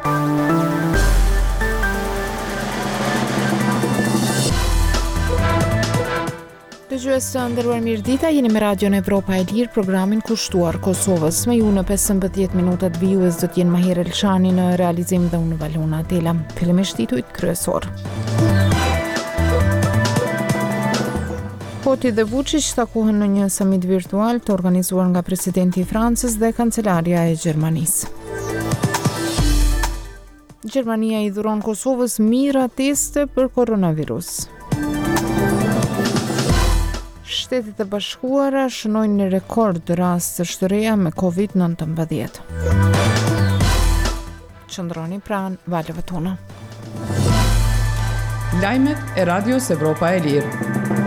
Dëgjues të nderuar, mirëdita, jeni me Radion Evropa e Lirë, programin kushtuar Kosovës. Me ju në 15 minutat vijues do t'jenë Mahir Elshani në realizim dhe unë Valona Atela. Fillimisht titujt kryesor. Hoti dhe Vučić takohen në një summit virtual të organizuar nga presidenti i Francës dhe kancelaria e Gjermanisë. Gjermania i dhuron Kosovës mijëra teste për koronavirus. Shtetet e Bashkuara shënojnë një rekord rast të shtëreja me COVID-19. Qëndroni pranë valëve tona. Lajmet e Radios Evropa e Lirë.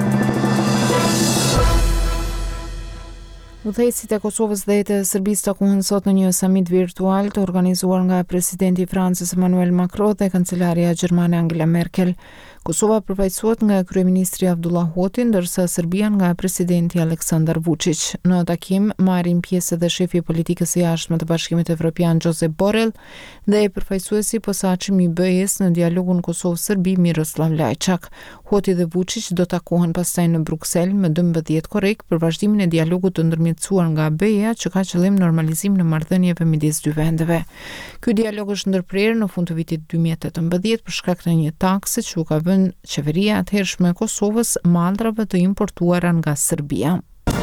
Udhëheqësit e Kosovës dhe të Serbisë takohen sot në një summit virtual të organizuar nga presidenti i Francës Emmanuel Macron dhe kancelaria gjermane Angela Merkel. Kosova përfaqësohet nga kryeministri Abdullah Hoti, ndërsa Serbia nga presidenti Aleksandar Vučić. Në takim marrin pjesë edhe shefi i politikës së jashtme të Bashkimit Evropian Josep Borrell dhe përfaqësuesi i posaçëm i BE-s në dialogun Kosovë-Serbi Miroslav Lajçak. Hoti dhe Vučić do takohen pastaj në Bruksel me 12 korrik për vazhdimin e dialogut të ndërmjetësuar nga BE-ja që ka qëllim normalizim në marrëdhënieve midis dy vendeve. Ky dialog është ndërprerë në fund të vitit 2018 për shkak të një takse që u ka qeveria atëhershme e Kosovës mallrave të importuara nga Serbia.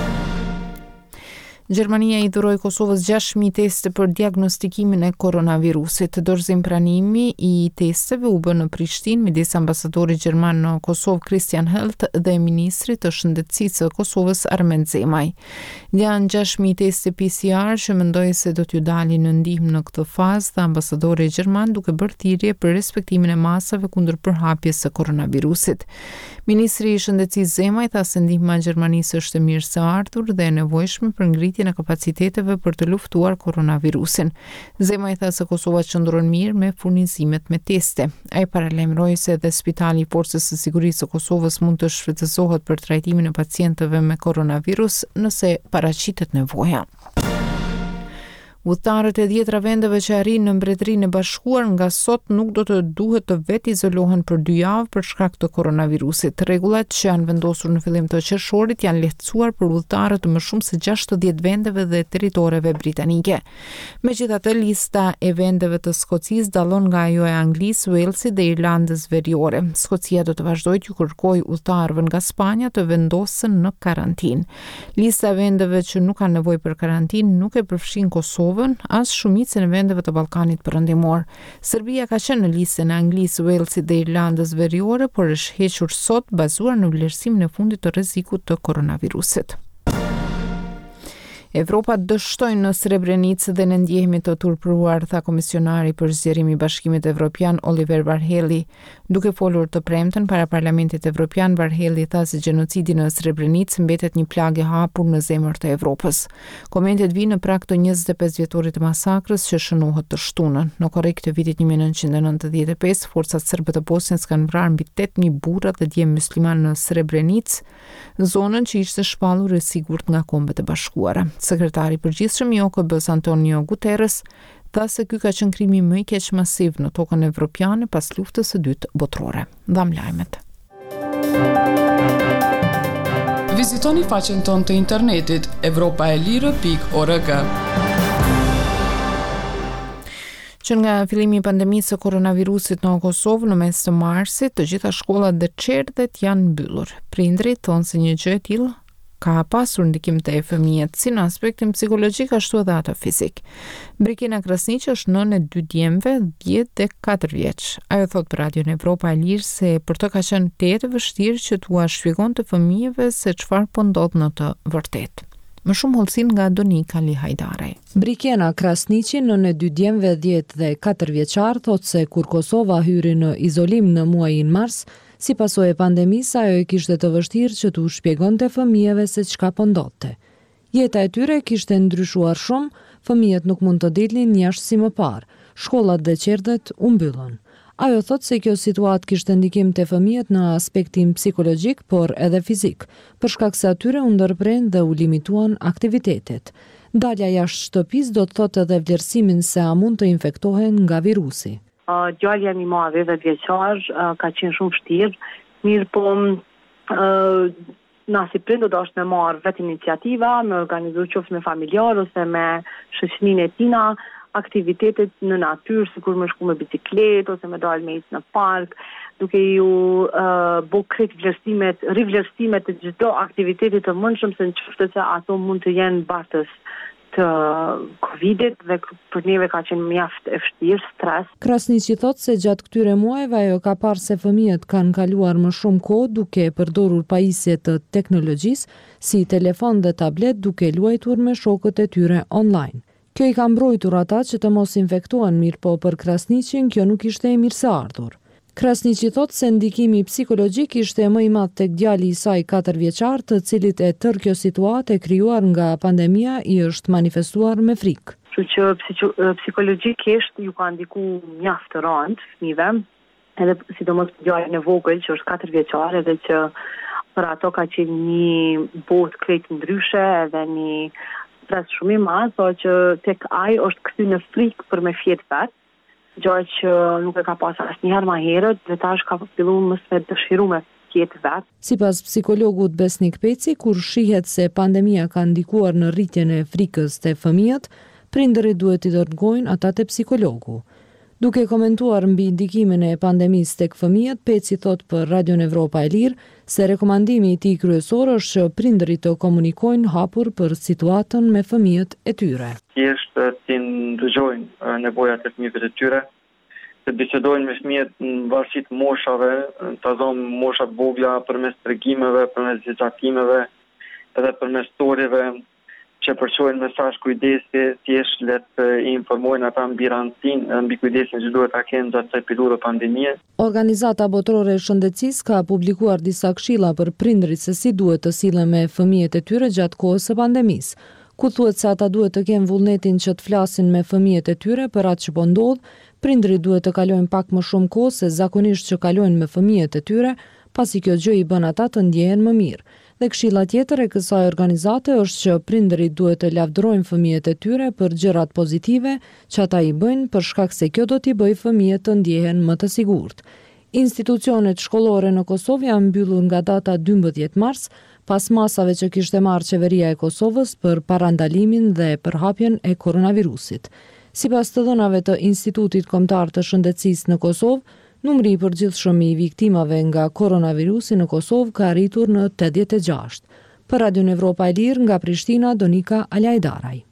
Gjermania i dhuroi Kosovës 6.000 teste për diagnostikimin e koronavirusit. Dorëzim pranimi i testeve u bë në Prishtinë midis ambasadorit gjerman në Kosovë Christian Helt dhe ministrit të shëndetësisë së Kosovës Armen Zemaj. Janë 6.000 teste PCR që mendoi se do t'ju dalin në ndihmë në këtë fazë dhe ambasadori gjerman duke bërë thirrje për respektimin e masave kundër përhapjes së koronavirusit. Ministri i shëndetësisë Zemaj tha se ndihma e Gjermanisë është e mirë së ardhur dhe e nevojshme për ngritjen e kapaciteteve për të luftuar koronavirusin. Zemaj tha se Kosova qëndron mirë me furnizimet me teste. Ai paralajmëroi se edhe Spitali i Forcës së Sigurisë së Kosovës mund të shfrytëzohet për trajtimin e pacientëve me koronavirus nëse paraqitet nevoja. Udhëtarët e 10 vendeve që arrin në Mbretërinë e Bashkuar nga sot nuk do të duhet të vetë izolohen për 2 javë për shkak të koronavirusit. Rregullat që janë vendosur në fillim të qershorit janë lehtësuar për udhëtarët të më shumë se 60 vendeve dhe territoreve britanike. Megjithatë, lista e vendeve të Skocisë dallon nga ajo e Anglisë, Walesit dhe Irlandës Veriore. Skocia do të vazhdojë të kërkojë udhëtarëve nga Spanja të vendosen në karantinë. Lista e vendeve që nuk kanë nevojë për karantinë nuk e përfshin Kosovën as shumicën e vendeve të Ballkanit Perëndimor. Serbia ka qenë në listën e Anglisë, Walesit dhe Irlandës Veriore, por është hequr sot bazuar në vlerësimin e fundit të rrezikut të koronavirusit. Evropa dështoi në Srebrenicë dhe në ndjehemi të turpëruar, tha komisionari për zgjerim i Bashkimit Evropian Oliver Varhelyi. Duke folur të premten para Parlamentit Evropian, Varhelyi tha se gjenocidi në Srebrenicë mbetet një plagë e hapur në zemër të Evropës. Komentet vinë në prag të 25 vjetorit të masakrës që shënohet të shtunën. Në korrik të vitit 1995, forcat serbe të Bosnjës kanë vrarë mbi 8.000 burra dhe djem musliman në Srebrenicë, zonën që ishte shpallur e sigurt nga Kombet e Bashkuara. Sekretari i përgjithshëm i OKB-s Antonio Guterres tha se ky ka qenë krimi më i keq masiv në tokën evropiane pas luftës së dytë botërore. Dham lajmet. Vizitoni faqen tonë të internetit europaelire.org. Që nga fillimi i pandemisë së koronavirusit në Kosovë në mes të marsit, të gjitha shkollat dhe çerdhet janë mbyllur. Prindrit thonë se një gjë e tillë ka pasur ndikim te fëmijët si në aspektin psikologjik ashtu edhe atë fizik. Brikina Krasniqi është nënë e 2 djemve, 10 dhe 4 vjeç. Ajo thot për Radion Evropa e Lirë se për të ka qenë tetë vështirë që t'ua shpjegonte fëmijëve se çfarë po ndodh në të vërtetë. Më shumë hollësin nga Donika Lihajdaraj. Brikena Krasniqi, nënë e 2 djemve, 10 dhe 4 vjeçar, thot se kur Kosova hyri në izolim në muajin mars, si pasojë e pandemisë, ajo e kishte të vështirë që t'u shpjegonte fëmijëve se çka po ndodhte. Jeta e tyre kishte ndryshuar shumë, fëmijët nuk mund të dilnin jashtë si më parë, shkollat dhe qerdhet u mbyllën. Ajo thot se kjo situatë kishte ndikim te fëmijët në aspektin psikologjik, por edhe fizik, për shkak se atyre u ndërpren dhe u limituan aktivitetet. Dalja jashtë shtëpisë do të thotë edhe vlerësimin se a mund të infektohen nga virusi. Djalja jam i madhe 10 vjeçar, ka qenë shumë vështirë, mirë po na si prind do është me marrë vetë iniciativa, me organizu qoftë me familjar ose me shoqërinë e tina, aktivitetet në natyrë, sikur me shku me bicikletë ose me dalë me ecë në park, duke ju bo krejt rivlerësimet të çdo aktivitetit të mundshëm, se nëse se ato mund të jenë bartës të Covidit dhe për neve ka qenë mjaft e vështirë, stres. Krasniqi thotë se gjatë këtyre muajve ajo ka parë se fëmijët kanë kaluar më shumë kohë duke përdorur pajisje të teknologjisë si telefon dhe tablet duke luajtur me shokët e tyre online. Kjo i ka mbrojtur ata që të mos infektohen, mirë po për Krasniqin kjo nuk ishte e mirëseardhur. Krasniqi thotë se ndikimi psikologjik ishte më i madh tek djali i saj 4 vjeçar, të cilit e tërë kjo situatë e krijuar nga pandemia i është manifestuar me frikë. Kështu që psikologjikisht ju ka ndiku mjaft të rënd fëmijëve, edhe sidomos djalin e vogël që është 4 vjeçar, edhe që për ato ka qenë një botë krejt ndryshe edhe një stres shumë i madh, so që tek ai është kthy në frikë për me fjet vet. Gjë që nuk e ka pasur asnjëherë më herët, dhe tash ka filluar më së dëshiru me fjet vet. Sipas psikologut Besnik Peci, kur shihet se pandemia ka ndikuar në rritjen e frikës te fëmijët, prindërit duhet t'i dërgojnë ata te psikologu. Duke komentuar mbi ndikimin e pandemisë tek fëmijët, Peci thot për Radion Evropa e Lirë se rekomandimi i tij kryesor është që prindërit të komunikojnë hapur për situatën me fëmijët e tyre. Thjesht të ndëgjojnë nevojat e fëmijëve të tyre, të bisedojnë me fëmijët në varësi të moshave, të zonë moshat vogla përmes tregimeve, përmes zgjatimeve, edhe përmes storjeve që përçojnë mesazh kujdesi, thjesht le të informojnë ata mbi rëndësinë, mbi kujdesin që duhet ta kenë gjatë kësaj periudhe pandemie. Organizata Botërore e Shëndetësisë ka publikuar disa këshilla për prindërit se si duhet të sillen me fëmijët e tyre gjatë kohës së pandemisë, ku thuhet se ata duhet të kenë vullnetin që të flasin me fëmijët e tyre për atë që po ndodh, prindërit duhet të kalojnë pak më shumë kohë se zakonisht që kalojnë me fëmijët e tyre, pasi kjo gjë i bën ata të ndjehen më mirë. Dhe këshilla tjetër e kësaj organizate është që prindërit duhet të lavdërojnë fëmijët e tyre për gjërat pozitive që ata i bëjnë, për shkak se kjo do t'i bëjë fëmijët të ndjehen më të sigurt. Institucionet shkollore në Kosovë janë mbyllur nga data 12 mars, pas masave që kishte marrë qeveria e Kosovës për parandalimin dhe përhapjen e koronavirusit. Sipas të dhënave të Institutit Kombëtar të Shëndetësisë në Kosovë, numri i përgjithshëm i viktimave nga koronavirusi në Kosovë ka arritur në 86. Për Radion Evropa e Lirë nga Prishtina, Donika Alajdaraj.